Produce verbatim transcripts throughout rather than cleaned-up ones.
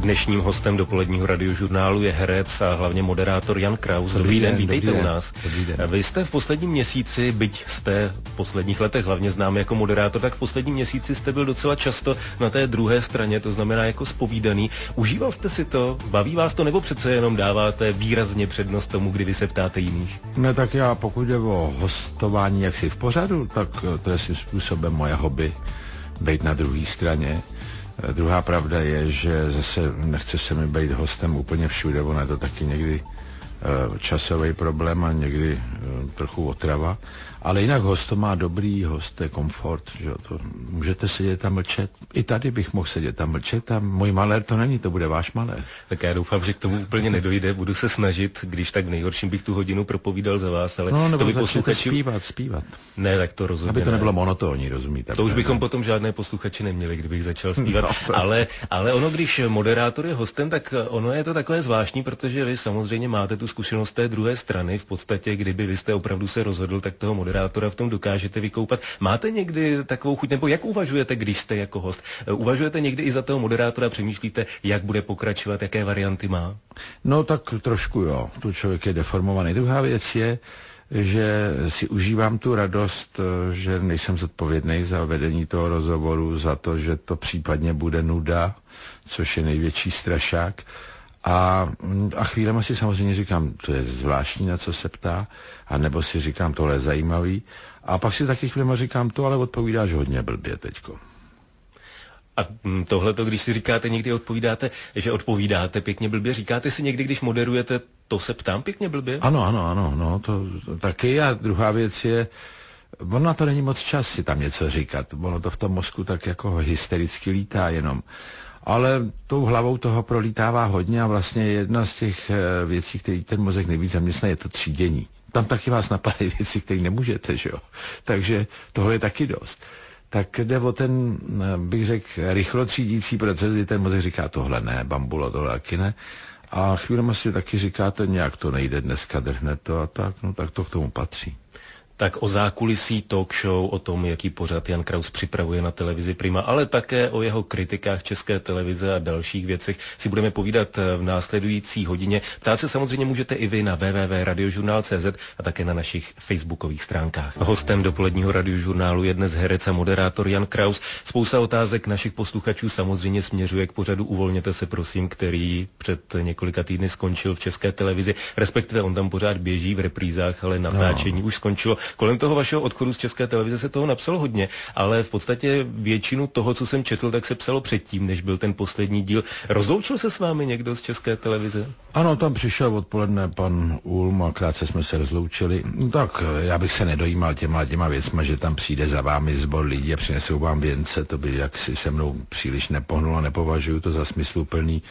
Dnešním hostem dopoledního radiožurnálu je herec a hlavně moderátor Jan Kraus. Dobrý, dobrý den, den, vítejte dobrý u nás. Vy jste v posledním měsíci, byť jste v posledních letech hlavně znám jako moderátor, tak v posledním měsíci jste byl docela často na té druhé straně, to znamená jako zpovídaný. Užíval jste si to? Baví vás to, nebo přece jenom dáváte výrazně přednost tomu, kdy vy se ptáte jiných? Ne, tak já pokud jde o hostování jaksi v pořadu, tak to je svým způsobem moje hobby, být na druhé straně. Druhá pravda je, že zase nechce se mi být hostem úplně všude, ono je to taky někdy uh, časový problém a někdy uh, trochu otrava. Ale jinak host to má dobrý, host je komfort, že to můžete sedět a mlčet. I tady bych mohl sedět a mlčet a můj malér to není, to bude váš malér. Tak já doufám, že k tomu úplně nedojde, budu se snažit, když tak v nejhorším bych tu hodinu propovídal za vás, ale no, nebo to by posluchači zpívat, zpívat. Ne, tak to rozumím. Aby to nebylo monotónní, rozumíte? To už bychom ne. potom žádné posluchači neměli, kdybych začal zpívat, no, to... ale, ale ono, když moderátor je hostem, tak ono je to takové zvláštní, protože vy samozřejmě máte tu zkušenost té druhé strany, v podstatě, kdyby vy jste opravdu se rozhodl, tak toho moderátora v tom dokážete vykoupat. Máte někdy takovou chuť, nebo jak uvažujete, když jste jako host? Uvažujete někdy i za toho moderátora, přemýšlíte, jak bude pokračovat, jaké varianty má? No tak trošku jo, tu člověk je deformovaný. Druhá věc je, že si užívám tu radost, že nejsem zodpovědný za vedení toho rozhovoru, za to, že to případně bude nuda, což je největší strašák. A, a chvílema si samozřejmě říkám, to je zvláštní, na co se ptá, a nebo si říkám, tohle je zajímavý. A pak si taky chvílema říkám, to ale odpovídáš hodně blbě teďko. A tohleto, když si říkáte, někdy odpovídáte, že odpovídáte pěkně blbě, říkáte si někdy, když moderujete, to se ptám pěkně blbě? Ano, ano, ano, no, to, to taky. A druhá věc je, ono na to není moc čas si tam něco říkat. Ono to v tom mozku tak jako hystericky lítá jenom. Ale tou hlavou toho prolítává hodně a vlastně jedna z těch věcí, které ten mozek nejvíc zaměstná, je to třídění. Tam taky vás napadají věci, které nemůžete, že jo. Takže toho je taky dost. Tak jde o ten, bych řekl, rychlo třídící proces, kdy ten mozek říká, tohle ne, bambulo, tohle taky ne. A chvílema si taky říkáte, nějak to nejde dneska, drhne to a tak, no tak to k tomu patří. Tak o zákulisí talk show, o tom, jaký pořad Jan Kraus připravuje na televizi Prima, ale také o jeho kritikách České televize a dalších věcech si budeme povídat v následující hodině. Ptát se samozřejmě můžete i vy na w w w tečka radiožurnál tečka c z a také na našich facebookových stránkách. Hostem dopoledního radiožurnálu je dnes herec a moderátor Jan Kraus. Spousta otázek našich posluchačů samozřejmě směřuje k pořadu Uvolněte se prosím, který před několika týdny skončil v České televizi, respektive on tam pořád běží v reprízách, ale natáčení no. už skončilo. Kolem toho vašeho odchodu z České televize se toho napsalo hodně, ale v podstatě většinu toho, co jsem četl, tak se psalo předtím, než byl ten poslední díl. Rozloučil se s vámi někdo z České televize? Ano, tam přišel odpoledne pan Ulm a krátce jsme se rozloučili. No tak já bych se nedojímal těma těma věcma, že tam přijde za vámi sbor lidí a přinesou vám věnce, to by jaksi se mnou příliš nepohnulo, nepovažuji to za smysluplný.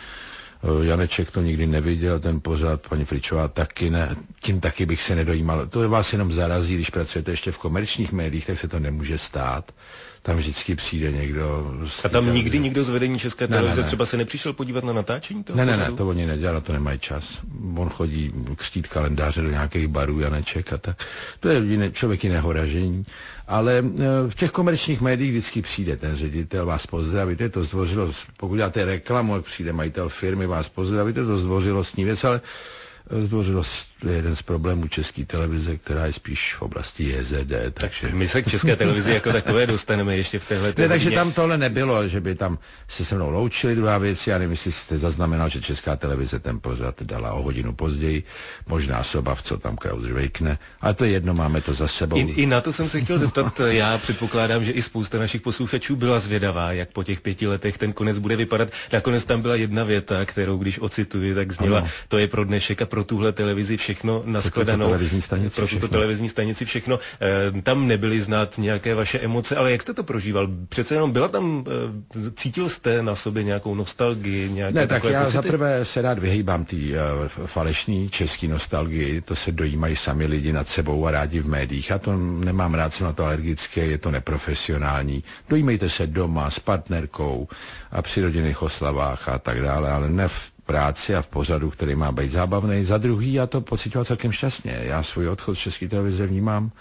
Janeček to nikdy neviděl, ten pořád, paní Fričová taky ne, tím taky bych se nedojímal. To je vás jenom zarazí, když pracujete ještě v komerčních médiích, tak se to nemůže stát. Tam vždycky přijde někdo... A tam nikdy že... nikdo z vedení České televize ne, ne, ne. třeba se nepřišel podívat na natáčení toho Ne, ne, pořadu? ne, to oni nedělá, na to nemají čas. On chodí křtít kalendáře do nějakých barů, Janeček a tak. To je jiné, člověk jiného ražení. Ale v těch komerčních médiích vždycky přijde ten ředitel, vás pozdraví, to je to zdvořilost. Pokud děláte reklamu, jak přijde majitel firmy, vás pozdraví, to je to zdvořilostní věc, ale zdvořilost je jeden z problémů České televize, která je spíš v oblasti J Z D. Takže... Tak my se k České televizi jako takové dostaneme ještě v téhle ne, takže tam tohle nebylo, že by tam se se mnou loučili. Druhá věc, já nevím, jestli jste zaznamenal, že Česká televize ten pořad dala o hodinu později, možná sobav, co tam Kraus žvejkne, ale to je jedno, máme to za sebou. I, I na to jsem se chtěl zeptat, já předpokládám, že i spousta našich posluchačů byla zvědavá, jak po těch pěti letech ten konec bude vypadat. Nakonec tam byla jedna věta, kterou když ocituji, tak zněla, ano. To je pro dnešek a pro tuhle televizi všechno naskladanou. Pro televizní stanici pro tuto televizní stanici všechno. E, tam nebyly znát nějaké vaše emoce, ale jak jste to prožíval? Přece jenom byla tam, e, cítil jste na sobě nějakou nostalgii? Nějaké ne, tak já zaprvé se rád vyhýbám tý e, falešný český nostalgii, to se dojímají sami lidi nad sebou a rádi v médiích. Já to nemám rád, jsem na to alergické, je to neprofesionální. Dojímejte se doma s partnerkou a při rodinných oslavách a tak dále, ale ne v práci a v pořadu, který má být zábavný. Za druhý, já to pocitoval celkem šťastně. Já svůj odchod z České televize vnímám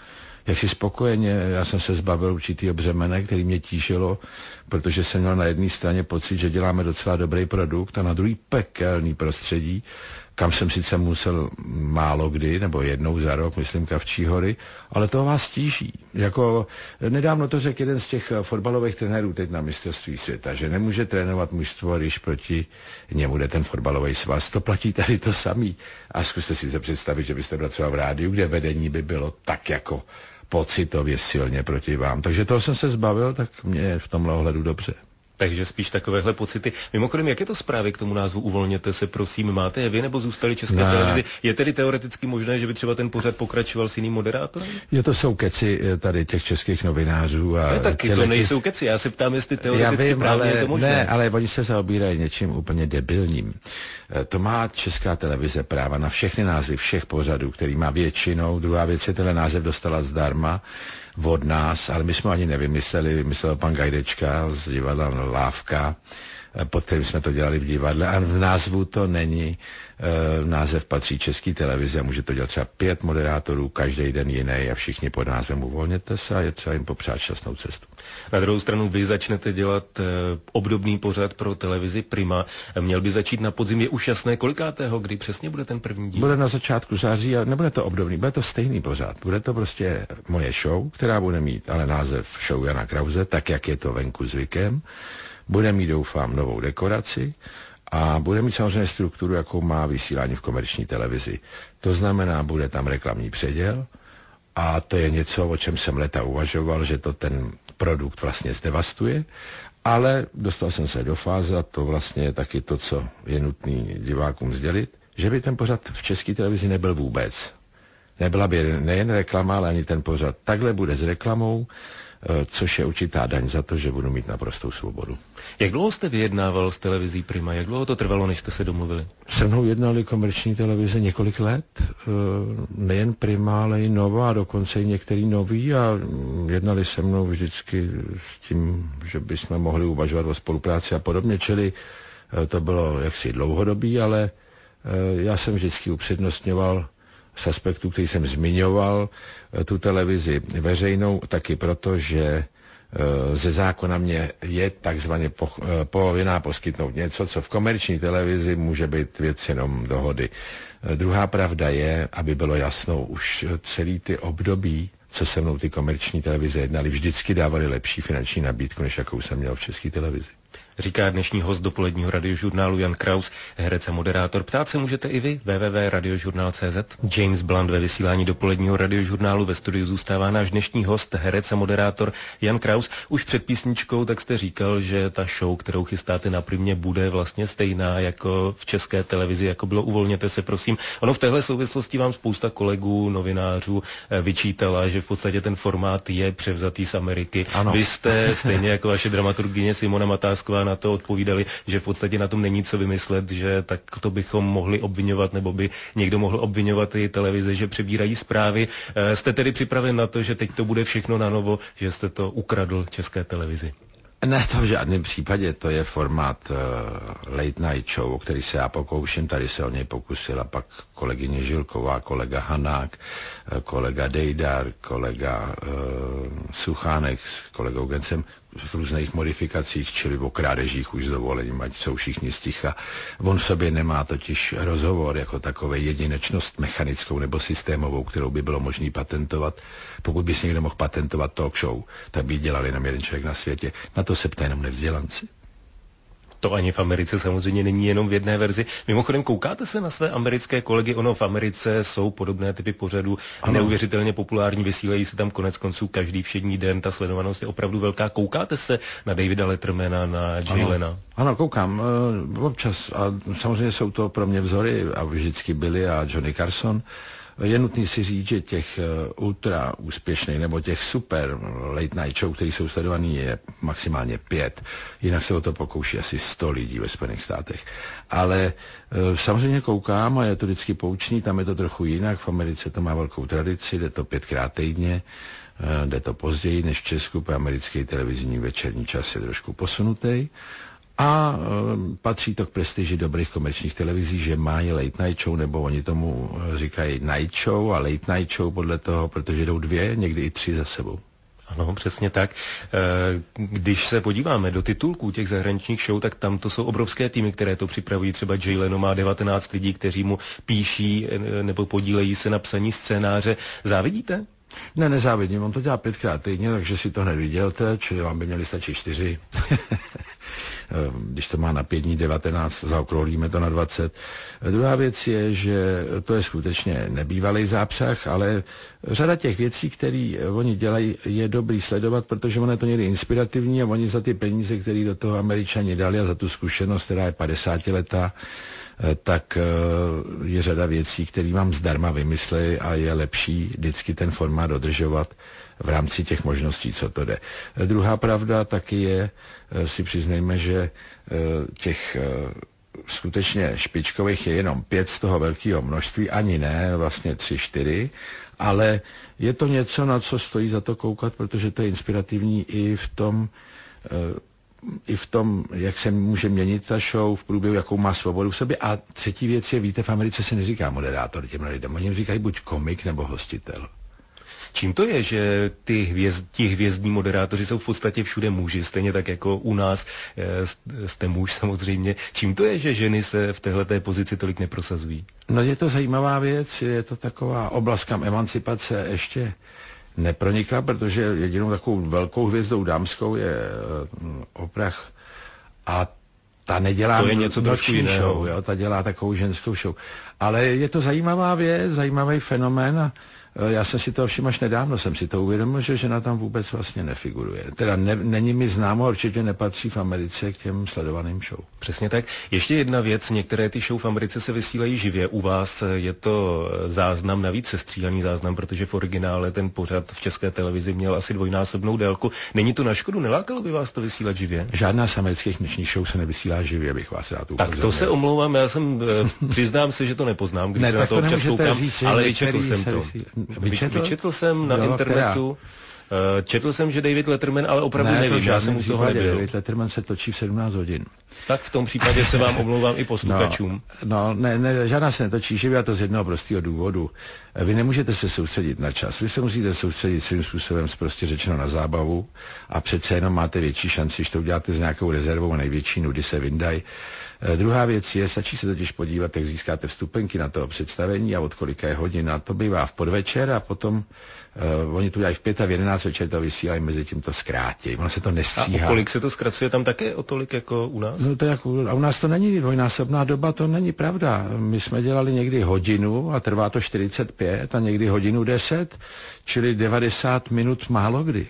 jaksi spokojeně. Já jsem se zbavil určitýho břemene, který mě tížilo, protože jsem měl na jedné straně pocit, že děláme docela dobrý produkt a na druhý pekelný prostředí, kam jsem sice musel málo kdy, nebo jednou za rok, myslím, Kavčí hory, ale to vás tíží. Jako nedávno to řekl jeden z těch fotbalových trenérů teď na mistrovství světa, že nemůže trénovat mužstvo, když proti němu jde ten fotbalový svaz. To platí tady to samý. A zkuste si se představit, že byste pracoval v rádiu, kde vedení by bylo tak jako pocitově silně proti vám. Takže toho jsem se zbavil, tak mě je v tomhle ohledu dobře. Takže spíš takovéhle pocity. Mimochodem, jak je to zprávy k tomu názvu Uvolněte se, prosím, máte je vy nebo zůstali České ne. televizi? Je tedy teoreticky možné, že by třeba ten pořad pokračoval s jiným moderátorem? Jo, to jsou keci tady těch českých novinářů. A ne, taky to nejsou keci, já se ptám, jestli teoreticky vím, právě ale, je to možné. Ne, ale oni se zaobírají něčím úplně debilním. To má Česká televize práva na všechny názvy všech pořadů, který má většinou. Druhá věc je, tenhle název dostala zdarma od nás, ale my jsme ani nevymysleli, vymyslel pan Gajdečka z divadla Lávka, pod kterým jsme to dělali v divadle, a v názvu to není. E, název patří České televize, může to dělat třeba pět moderátorů, každý den jiný a všichni pod názvem Uvolněte se a je třeba jim popřát šťastnou cestu. Na druhou stranu vy začnete dělat e, obdobný pořad pro televizi Prima. Měl by začít na podzim, je už jasné kolikátého, kdy přesně bude ten první díl? Bude na začátku září a nebude to obdobný, bude to stejný pořad. Bude to prostě moje show, která bude mít ale název show Jana Krause, tak jak je to venku zvykem. Bude mít, doufám, novou dekoraci a bude mít samozřejmě strukturu, jakou má vysílání v komerční televizi. To znamená, bude tam reklamní předěl a to je něco, o čem jsem leta uvažoval, že to ten produkt vlastně zdevastuje, ale dostal jsem se do fáze a to vlastně je taky to, co je nutný divákům sdělit, že by ten pořad v České televizi nebyl vůbec. Nebyla by nejen reklama, ale ani ten pořad. Takhle bude s reklamou, což je určitá daň za to, že budu mít naprostou svobodu. Jak dlouho jste vyjednával s televizí Prima? Jak dlouho to trvalo, než jste se domluvili? Se mnou jednali komerční televize několik let. Nejen Prima, ale i Nova, a dokonce i některý nový, a jednali se mnou vždycky s tím, že bychom mohli uvažovat o spolupráci a podobně, čili to bylo jaksi dlouhodobý, ale já jsem vždycky upřednostňoval z aspektu, který jsem zmiňoval, tu televizi veřejnou, taky proto, že ze zákona mě je takzvaně po, povinná poskytnout něco, co v komerční televizi může být věc jenom dohody. Druhá pravda je, aby bylo jasno, už celý ty období, co se mnou ty komerční televize jednali, vždycky dávali lepší finanční nabídku, než jakou jsem měl v České televizi. Říká dnešní host dopoledního radiožurnálu Jan Kraus, herec a moderátor. Ptát se můžete i vy, w w w tečka radiožurnál tečka c z. James Blunt ve vysílání dopoledního radiožurnálu, ve studiu zůstává náš dnešní host, herec a moderátor Jan Kraus. Už před písničkou tak jste říkal, že ta show, kterou chystáte na Primě, bude vlastně stejná jako v České televizi, jako bylo Uvolněte se, prosím. Ono v téhle souvislosti vám spousta kolegů, novinářů vyčítala, že v podstatě ten formát je převzatý z Ameriky. Ano. Vy jste, stejně jako vaše dramaturgyně Simona Matásková, na to odpovídali, že v podstatě na tom není co vymyslet, že tak to bychom mohli obvinovat, nebo by někdo mohl obvinovat i televize, že přebírají zprávy. E, jste tedy připraven na to, že teď to bude všechno na novo, že jste to ukradl České televizi? Ne, to v žádném případě, to je formát uh, late night show, o který se já pokouším, tady se o něj pokusila pak kolegyně Žilková, kolega Hanák, uh, kolega Dejdar, kolega uh, Suchánek s kolegou Gencem v různých modifikacích, čili o krádežích už s dovolením, ať jsou všichni sticha. On v sobě nemá totiž rozhovor jako takové jedinečnost mechanickou nebo systémovou, kterou by bylo možné patentovat. Pokud by si někdo mohl patentovat talk show, tak by dělal jenom jeden člověk na světě. Na to se ptá jenom nevzdělanci. To ani v Americe samozřejmě není jenom v jedné verzi. Mimochodem, koukáte se na své americké kolegy? Ono v Americe jsou podobné typy pořadů, ano. Neuvěřitelně populární, vysílají se tam konec konců každý všední den, ta sledovanost je opravdu velká. Koukáte se na Davida Lettermana, na Jay Lena? Ano, ano, koukám, uh, občas. A samozřejmě jsou to pro mě vzory, a vždycky byli, a Johnny Carson. Je nutný si říct, že těch uh, ultra úspěšných nebo těch super late night show, který jsou sledovaný, je maximálně pět. Jinak se o to pokouší asi sto lidí ve Spojených státech. Ale uh, samozřejmě koukám a je to vždycky poučný, tam je to trochu jinak. V Americe to má velkou tradici, jde to pětkrát týdně, uh, jde to později než v Česku, po americký televizní večerní čas je trošku posunutý. A e, patří to k prestiži dobrých komerčních televizí, že mají late night show, nebo oni tomu říkají night show a late night show podle toho, protože jdou dvě, někdy i tři za sebou. Ano, přesně tak. Když se podíváme do titulků těch zahraničních show, tak tam to jsou obrovské týmy, které to připravují. Třeba Jay Leno má devatenáct lidí, kteří mu píší nebo podílejí se na psaní scénáře. Závidíte? Ne, nezávidím. On to dělá pětkrát týdně, takže si to hned vydělte, čili vám by měli stačit čtyři. Když to má na pět dní devatenáct, zaokrouhlíme to na dvacet. Druhá věc je, že to je skutečně nebývalý zápřah, ale řada těch věcí, které oni dělají, je dobrý sledovat, protože ono je to někdy inspirativní a oni za ty peníze, které do toho Američani dali a za tu zkušenost, která je padesátiletá, tak je řada věcí, které vám zdarma vymysleli a je lepší vždycky ten formát dodržovat v rámci těch možností, co to jde. Druhá pravda taky je, si přiznejme, že těch skutečně špičkových je jenom pět z toho velkého množství, ani ne, vlastně tři, čtyři, ale je to něco, na co stojí za to koukat, protože to je inspirativní i v tom, i v tom, jak se může měnit ta show v průběhu, jakou má svobodu v sobě. A třetí věc je, víte, v Americe se neříká moderátor těm lidem, oni říkají buď komik nebo hostitel. Čím to je, že ty hvězd, ti hvězdní moderátoři jsou v podstatě všude muži, stejně tak jako u nás jste muž samozřejmě. Čím to je, že ženy se v téhleté pozici tolik neprosazují? No je to zajímavá věc, je to taková oblast, kam emancipace ještě nepronikla, protože jedinou takovou velkou hvězdou dámskou je uh, Oprah a ta nedělá to je něco noční show, jo, ta dělá takovou ženskou show. Ale je to zajímavá věc, zajímavý fenomén a já jsem si to všim až nedávno, jsem si to uvědomil, že žena tam vůbec vlastně nefiguruje. Teda ne, není mi známo, určitě nepatří v Americe k těm sledovaným show. Přesně tak. Ještě jedna věc, některé ty show v Americe se vysílají živě. U vás je to záznam, navíc sestříhaný záznam, protože v originále ten pořad v České televizi měl asi dvojnásobnou délku. Není to na škodu? Nelákalo by vás to vysílat živě? Žádná z amerických nočních show se nevysílá živě, bych vás rád upozornil. Tak to se omlouvám, já jsem, přiznám se, že to nepoznám, když ne, se na to občas koukám, říct, ale vyčetl jsem to. Vyčetl? Vyčetl jsem na jo, internetu, která? Četl jsem, že David Letterman, ale opravdu ne, nevím, já jsem u toho nebyl. David Letterman se točí v sedmnáct hodin. Tak v tom případě se vám omlouvám i posluchačům. No, no ne, ne, žádná se netočí živě, a to z jednoho prostého důvodu. Vy nemůžete se soustředit na čas, vy se musíte soustředit svým způsobem prostě řečeno na zábavu a přece jenom máte větší šanci, že to uděláte s nějakou rezervou a největší nudy se vyndají. E, druhá věc je, stačí se totiž podívat, jak získáte vstupenky na toho představení a od kolika je hodin. A to bývá v podvečer a potom Uh, oni to dělají v pět a v jedenáct večer to vysílají, mezi tím to zkrátí. Ono se to nestříhá. A o kolik se to zkracuje? Tam také o tolik jako u nás? No to jako, a u nás to není dvojnásobná doba, to není pravda. My jsme dělali někdy hodinu a trvá to čtyřicet pět a někdy hodinu deset, čili devadesát minut málo kdy.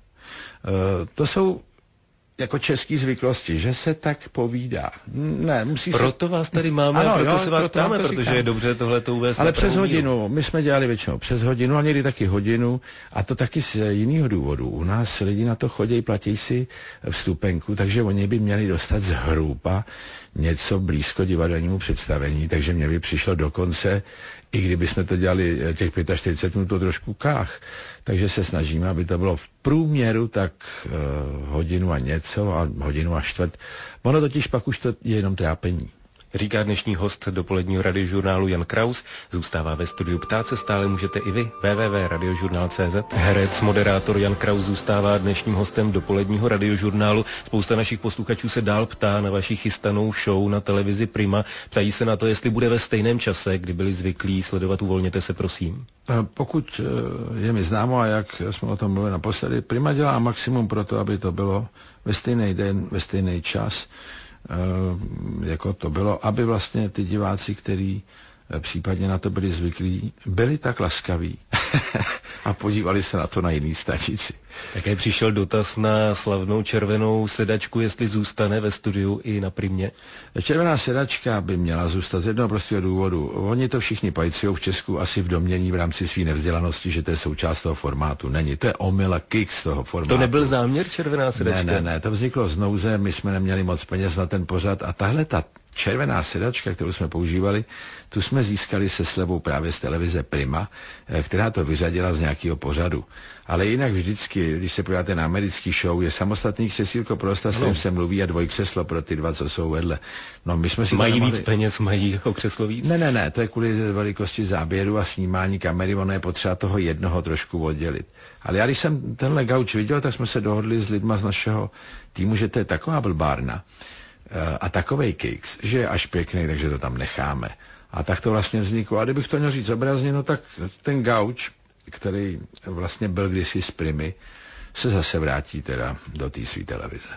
Uh, to jsou jako český zvyklosti, že se tak povídá. Ne, musí se... Proto vás tady máme ano, a proto jo, se vás ptáme, protože říkám. Je dobře tohleto uvést. Ale přes hodinu, my jsme dělali většinou přes hodinu a někdy taky hodinu a to taky z jiného důvodu. U nás lidi na to chodí, platí si vstupenku, takže oni by měli dostat zhruba něco blízko divadelnímu představení, takže mě by přišlo dokonce, i kdyby jsme to dělali těch čtyřicet pět minut, to trošku kách. Takže se snažíme, aby to bylo v průměru tak uh, hodinu a něco a hodinu a čtvrt. Ono totiž pak už to je jenom trápení. Říká dnešní host dopoledního radiožurnálu Jan Kraus. Zůstává ve studiu. Ptát se stále můžete i vy. w w w tečka radiožurnál tečka c z. Herec, moderátor Jan Kraus zůstává dnešním hostem dopoledního radiožurnálu. Spousta našich posluchačů se dál ptá na vaši chystanou show na televizi Prima. Ptají se na to, jestli bude ve stejném čase, kdy byli zvyklí sledovat Uvolněte se, prosím. Pokud je mi známo, a jak jsme o tom mluvili naposledy, Prima dělá maximum pro to, aby to bylo ve stejný den, ve stejný čas, jako to bylo, aby vlastně ty diváci, kteří případně na to byli zvyklí, byli tak laskaví a podívali se na to na jiný stanici. Také přišel dotaz na slavnou červenou sedačku, jestli zůstane ve studiu i na Primě? Červená sedačka by měla zůstat z jednoho prostého důvodu. Oni to všichni pajcují v Česku asi v domnění v rámci své nevzdělanosti, že to je součást toho formátu. Není, to je omyl a kick z toho formátu. To nebyl záměr červená sedačka? Ne, ne, ne, to vzniklo z nouze, my jsme neměli moc peněz na ten pořad a tahle ta červená sedačka, kterou jsme používali, tu jsme získali se slevou právě z televize Prima, která to vyřadila z nějakého pořadu. Ale jinak vždycky, když se podíváte na americký show, je samostatný křesílko pro hosta, s kterým se mluví, a dvojkřeslo pro ty dva, co jsou vedle. No, my jsme si mají nemohli... víc peněz, mají o křeslo víc? Ne, ne, ne, to je kvůli velikosti záběru a snímání kamery, ono je potřeba toho jednoho trošku oddělit. Ale já, když jsem tenhle gauč viděl, tak jsme se dohodli s lidma z našeho týmu, že to je taková blbárna a takovej kejks, že je až pěkný, takže to tam necháme. A tak to vlastně vzniklo. A kdybych to měl říct obrazně, no tak ten gauč, který vlastně byl kdysi z Primy, se zase vrátí teda do té své televize.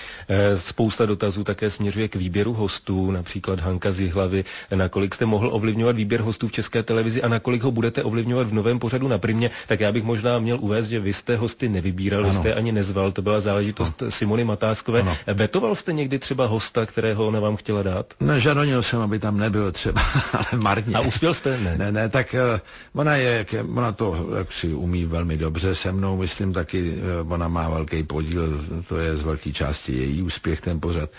Spousta dotazů také směřuje k výběru hostů, například Hanka z Jihlavy. Nakolik jste mohl ovlivňovat výběr hostů v České televizi a nakolik ho budete ovlivňovat v novém pořadu na Primě? Tak já bych možná měl uvést, že vy jste hosty nevybíral, vy jste ani nezval, to byla záležitost ano. Simony Matáskové. Ano. Vetoval jste někdy třeba hosta, kterého ona vám chtěla dát? Ne, žadonil jsem, aby tam nebyl třeba, ale marně. A uspěl jste? Ne, ne, ne tak uh, ona, je, ona to jak si umí velmi dobře se mnou, myslím taky, uh, ona má velký podíl, to je z velké části její úspěch ten pořad.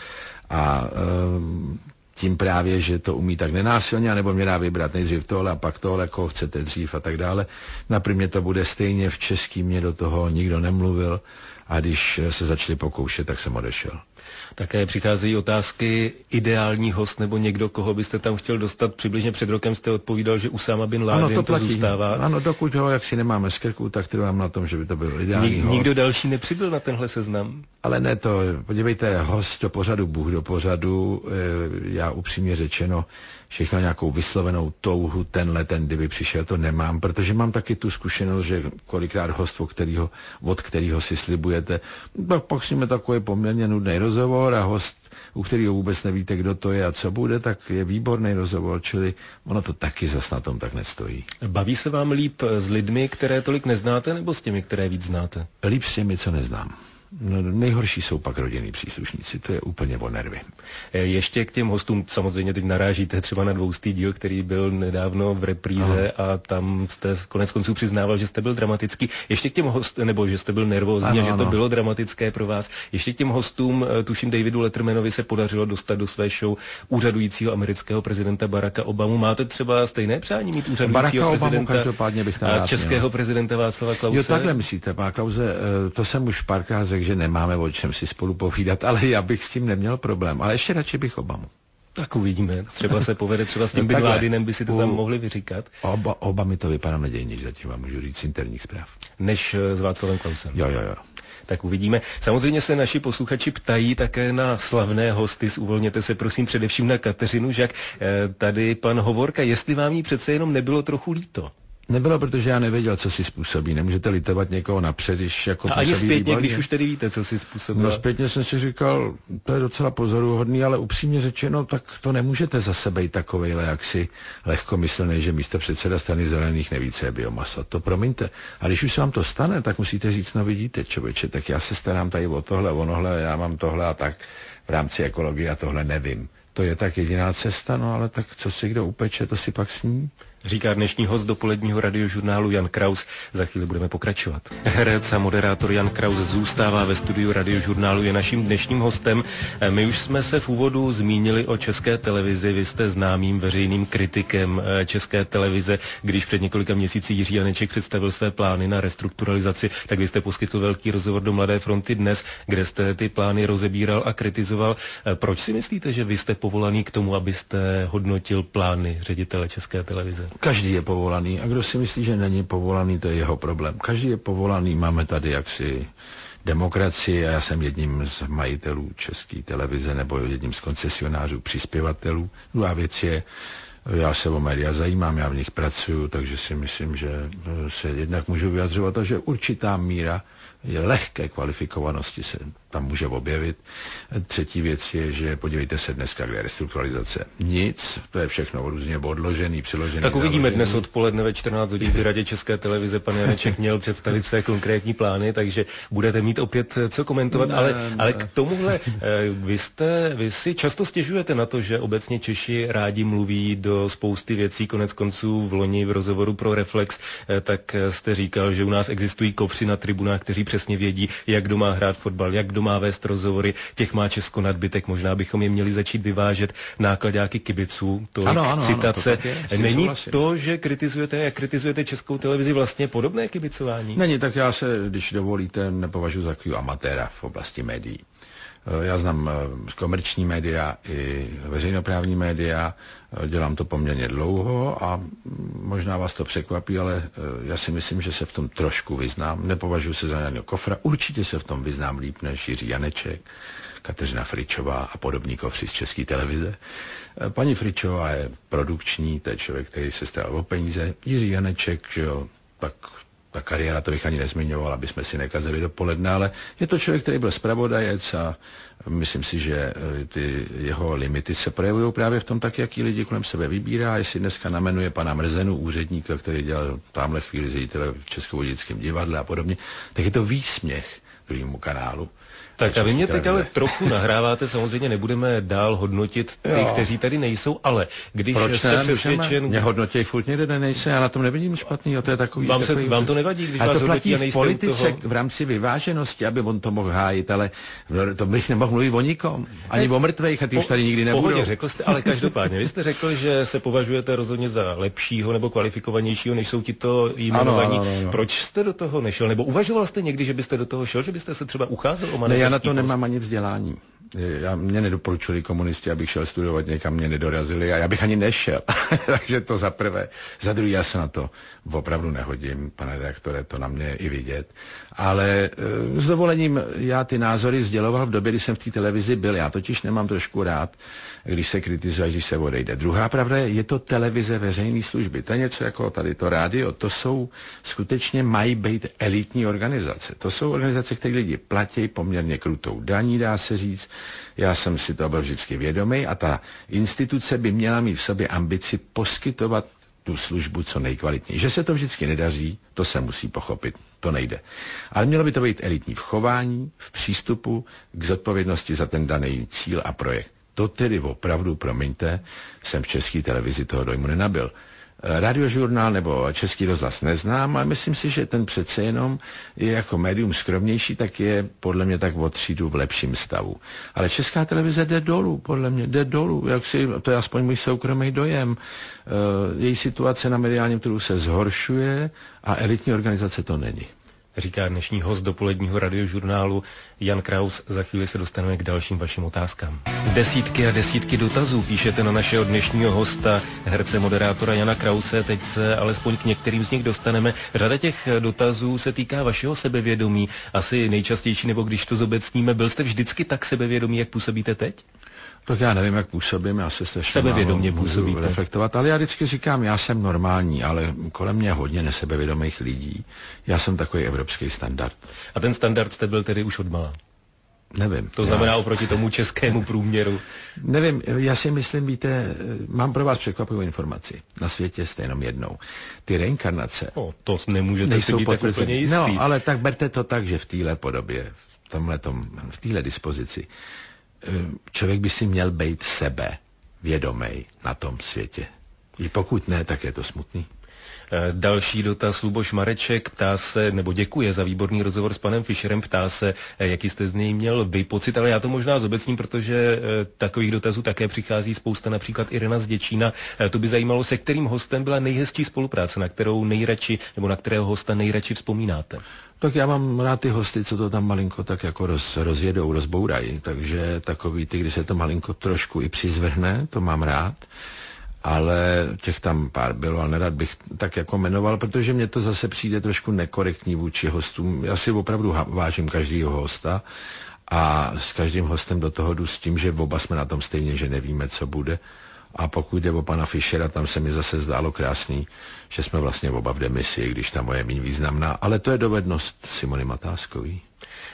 A um, tím právě, že to umí tak nenásilně, nebo mě dá vybrat nejdřív tohle a pak tohle, koho chcete dřív a tak dále. Na Primě to bude stejně, v český mě do toho nikdo nemluvil a když se začali pokoušet, tak jsem odešel. Také přicházejí otázky, ideální host nebo někdo, koho byste tam chtěl dostat. Přibližně před rokem jste odpovídal, že Usáma bin Ládin ano, to, to zůstává. Ano, dokud ho jaksi nemáme z krku, tak trvám na tom, že by to byl ideální Nik, host. Nikdo další nepřibyl na tenhle seznam? Ale ne to, podívejte, host do pořadu, Bůh do pořadu, já upřímně řečeno, všechno nějakou vyslovenou touhu, tenhle, ten, kdyby přišel, to nemám, protože mám taky tu zkušenost, že kolikrát host, od kterého, od kterého si slibujete, tak pak s ním je takový poměrně nudný rozhovor a host, u kterého vůbec nevíte, kdo to je a co bude, tak je výborný rozhovor, čili ono to taky zas na tom tak nestojí. Baví se vám líp s lidmi, které tolik neznáte, nebo s těmi, které víc znáte? Líp s těmi, co neznám. No, nejhorší jsou pak rodinní příslušníci, to je úplně o nervy. Ještě k těm hostům, samozřejmě teď narážíte třeba na dvoustý díl, který byl nedávno v repríze ano. A tam jste konec konců přiznával, že jste byl dramatický. Ještě k těm hostům, nebo že jste byl nervózní, ano, že to ano. bylo dramatické pro vás. Ještě k těm hostům, tuším Davidu Lettermanovi se podařilo dostat do své show úřadujícího amerického prezidenta Baracka Obamu. Máte třeba stejné přání mít úřadujícího prezidenta každopádně bych tam a českého měl. prezidenta Václava Klause? Jo, takhle myslíte, pán Klause, to jsem už párkrát řekl, že nemáme o čem si spolu povídat, ale já bych s tím neměl problém. Ale ještě radši bych Obamu. Tak uvidíme. Třeba se povede, třeba s tím Bin Ládinem by si to tam mohli vyříkat. Oba, oba mi to vypadá nadějnější, zatím vám můžu říct interních zpráv. Než s Václavem Klausem. Jo, jo, jo. Tak uvidíme. Samozřejmě se naši posluchači ptají také na slavné hosty. Uvolněte se prosím především na Kateřinu Žak. Tady pan Hovorka, jestli vám jí přece jenom nebylo trochu líto? Nebylo, protože já nevěděl, co si způsobí. Nemůžete litovat někoho napřed, když jako a ani zpětně, výborně. Když už tedy víte, co si způsobí. No zpětně jsem si říkal, to je docela pozoruhodný, ale upřímně řečeno, tak to nemůžete za sebe jít takovejhle, jak si lehkomyslný, že místo předseda strany zelených neví, co je biomasa. To promiňte. A když už se vám to stane, tak musíte říct, no vidíte, člověče, tak já se starám tady o tohle, onohle, já mám tohle a tak v rámci ekologie a tohle nevím. To je tak jediná cesta, no ale tak co si kdo upeče, to si pak sní. Říká dnešní host dopoledního radiožurnálu Jan Kraus. Za chvíli budeme pokračovat. Herec a moderátor Jan Kraus zůstává ve studiu radiožurnálu, je naším dnešním hostem. My už jsme se v úvodu zmínili o České televizi. Vy jste známým veřejným kritikem České televize. Když před několika měsíci Jiří Janeček představil své plány na restrukturalizaci, tak vy jste poskytl velký rozhovor do Mladé fronty Dnes, kde jste ty plány rozebíral a kritizoval. Proč si myslíte, že vy jste povolaný k tomu, abyste hodnotil plány ředitele České televize? Každý je povolaný a kdo si myslí, že není povolaný, to je jeho problém. Každý je povolaný, máme tady jaksi demokracii a já jsem jedním z majitelů České televize nebo jedním z koncesionářů, přispěvatelů. Druhá věc je, já se o média zajímám, já v nich pracuju, takže si myslím, že se jednak můžu vyjadřovat a že určitá míra je lehké kvalifikovanosti se tam může objevit. Třetí věc je, že podívejte se dneska, kde je restrukturalizace. Nic, to je všechno různě odložený, přiložený. Tak uvidíme založený. Dnes odpoledne ve čtrnáct hodin v Radě České televize pan Janeček měl představit své konkrétní plány, takže budete mít opět co komentovat, ne, ale, ne. ale k tomuhle, vy, jste, vy si často stěžujete na to, že obecně Češi rádi mluví do spousty věcí, konec konců v loni v rozhovoru pro Reflex, tak jste říkal, že u nás existují kofři na tribunách, kteří přesně vědí, jak kdo má hrát fotbal, jak kdo kdo má vést rozhovory, těch má Česko nadbytek, možná bychom je měli začít vyvážet nákladáky kibiců, to ano, ano, citace. Ano, to je, Není to, že kritizujete, jak kritizujete Českou televizi, vlastně podobné kibicování? Není, tak já se, když dovolíte, nepovažuji za takový amatéra v oblasti médií. Já znám komerční média i veřejnoprávní média, dělám to poměrně dlouho a možná vás to překvapí, ale já si myslím, že se v tom trošku vyznám. Nepovažuji se za Janio Kofra, určitě se v tom vyznám líp než Jiří Janeček, Kateřina Fričová a podobní kofři z České televize. Paní Fričová je produkční, to je člověk, který se staral o peníze. Jiří Janeček, že jo, tak ta kariéra, to bych ani nezmiňoval, aby jsme si nekazili dopoledne, ale je to člověk, který byl zpravodajec a myslím si, že ty jeho limity se projevují právě v tom, tak jaký lidi kolem sebe vybírá. Jestli dneska namenuje pana Mrzenu, úředníka, který dělal tamhle chvíli ředitele v Českovodickém divadle a podobně, tak je to výsměch druhému kanálu. Tak a vy mě teď ale trochu nahráváte, samozřejmě nebudeme dál hodnotit ty, jo. kteří tady nejsou, ale když Proč jste ne, přesvědčen... Mě hodnotěj furt někde nejse, já na tom nevidím špatný, to je takový... Vám, se, takový vám to nevadí, když ale vás to platí hodnotí a v politice toho... v rámci vyváženosti, aby on to mohl hájit, ale to bych nemohl mluvit o nikom, ani ne, o mrtvejch, a ty po, už tady nikdy nebudou. Pohodě, řekl jste, ale každopádně, vy jste řekl, že se považujete rozhodně za lepšího nebo kvalifikovanějšího, než jsou ti to jmenovaní. Ano, ano, ano. Proč jste do toho nešel? Nebo uvažoval jste někdy, že byste do toho šel, že byste se třeba ucházel o manažerský? Ne, já na to nemám ani vzdělání. Já, mě nedoporučili komunisti, abych šel studovat někam, mě nedorazili a já bych ani nešel. Takže to za prvé. Za druhé, já se na to opravdu nehodím, pane redaktore, to na mě je i vidět. Ale e, s dovolením já ty názory sděloval v době, kdy jsem v té televizi byl. Já totiž nemám trošku rád, když se kritizuje, když se odejde. Druhá pravda je, je to televize veřejné služby. To je něco jako tady to rádio. To jsou skutečně mají být elitní organizace. To jsou organizace, které lidi platí poměrně krutou daní, dá se říct. Já jsem si to byl vždycky vědomý a ta instituce by měla mít v sobě ambici poskytovat tu službu co nejkvalitněji. Že se to vždycky nedaří, to se musí pochopit, to nejde. Ale mělo by to být elitní v chování, v přístupu k zodpovědnosti za ten daný cíl a projekt. To tedy opravdu, promiňte, jsem v České televizi toho dojmu nenabil. Radiožurnál nebo Český rozhlas neznám, ale myslím si, že ten přece jenom je jako médium skromnější, tak je podle mě tak o třídu v lepším stavu. Ale Česká televize jde dolů, podle mě, jde dolů. Jak si, to je aspoň můj soukromý dojem. E, její situace na mediálním trhu se zhoršuje a elitní organizace to není. Říká dnešní host dopoledního radiožurnálu Jan Kraus. Za chvíli se dostaneme k dalším vašim otázkám. Desítky a desítky dotazů píšete na našeho dnešního hosta, herce, moderátora Jana Krause. Teď se alespoň k některým z nich dostaneme. Řada těch dotazů se týká vašeho sebevědomí. Asi nejčastější, nebo když to zobecníme, byl jste vždycky tak sebevědomý, jak působíte teď? Tak já nevím, jak působím, já se strašně sebevědomě působíte. Reflektovat, ale já vždycky říkám, já jsem normální, ale kolem mě hodně nesebevědomých lidí. Já jsem takový evropský standard. A ten standard jste byl tedy už odmala? Nevím. To znamená já... oproti tomu českému průměru? Nevím, já si myslím, víte, mám pro vás překvapivou informaci. Na světě jste jenom jednou. Ty reinkarnace... O, to nemůžete si být tak úplně jistý. No, ale tak berte to tak, že v téhle podobě, v tomhletom, v téhle dispozici, člověk by si měl být sebe vědomej na tom světě. I pokud ne, tak je to smutný. Další dotaz, Luboš Mareček ptá se, nebo děkuje za výborný rozhovor s panem Fischerem, ptá se, jaký jste z něj měl vy pocit, ale já to možná zobecním, protože takových dotazů také přichází spousta, například Irena z Děčína. To by zajímalo, se kterým hostem byla nejhezčí spolupráce, na kterou nejradši, nebo na kterého hosta nejradši vzpomínáte? Tak já mám rád ty hosty, co to tam malinko tak jako roz, rozjedou, rozbourají, takže takový ty, když se to malinko trošku i přizvrhne, to mám rád. Ale těch tam pár bylo, ale nerad bych tak jako jmenoval, protože mně to zase přijde trošku nekorektní vůči hostům. Já si opravdu vážím každýho hosta a s každým hostem do toho jdu s tím, že oba jsme na tom stejně, že nevíme, co bude. A pokud jde o pana Fischera, tam se mi zase zdálo krásný, že jsme vlastně oba v demisi, když ta moje méně významná, ale to je dovednost Simony Matáskový.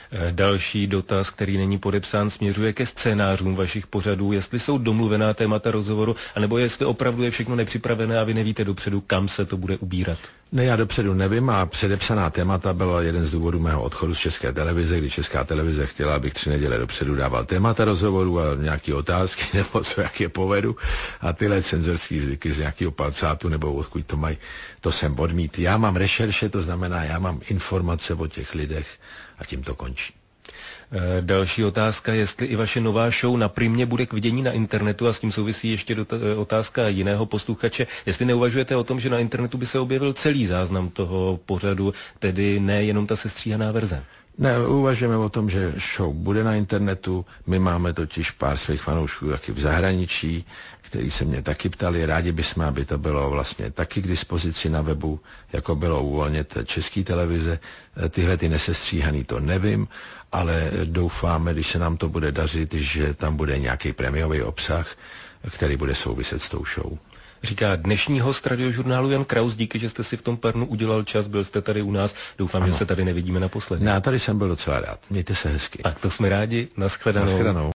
Další dotaz, který není podepsán, směřuje ke scénářům vašich pořadů, jestli jsou domluvená témata rozhovoru, anebo jestli opravdu je všechno nepřipravené a vy nevíte dopředu, kam se to bude ubírat. Ne, já dopředu nevím a předepsaná témata byla jeden z důvodů mého odchodu z České televize, kdy Česká televize chtěla, abych tři neděle dopředu dával témata rozhovoru a nějaké otázky, nebo co, jak je povedu, a tyhle cenzorský zvyky z nějakého palcátu, nebo odkud to mají, to jsem odmít. Já mám rešerše, to znamená, já mám informace o těch lidech a tím to končí. Další otázka, jestli i vaše nová show na Primě bude k vidění na internetu, a s tím souvisí ještě otázka jiného posluchače, jestli neuvažujete o tom, že na internetu by se objevil celý záznam toho pořadu, tedy ne jenom ta sestříhaná verze. Ne, uvažujeme o tom, že show bude na internetu. My máme totiž pár svých fanoušků taky v zahraničí, který se mě taky ptali. Rádi bychom, aby to bylo vlastně taky k dispozici na webu, jako bylo uvolně České televize. Tyhle ty nesestříhaný to nevím, ale doufáme, když se nám to bude dařit, že tam bude nějaký prémiový obsah, který bude souviset s tou show. Říká dnešní host radiožurnálu Jan Kraus, díky, že jste si v tom Pernu udělal čas, byl jste tady u nás, doufám, ano. že se tady nevidíme naposledy. Ne, tady jsem byl docela rád, mějte se hezky. Tak to jsme rádi, nashledanou. Nashledanou.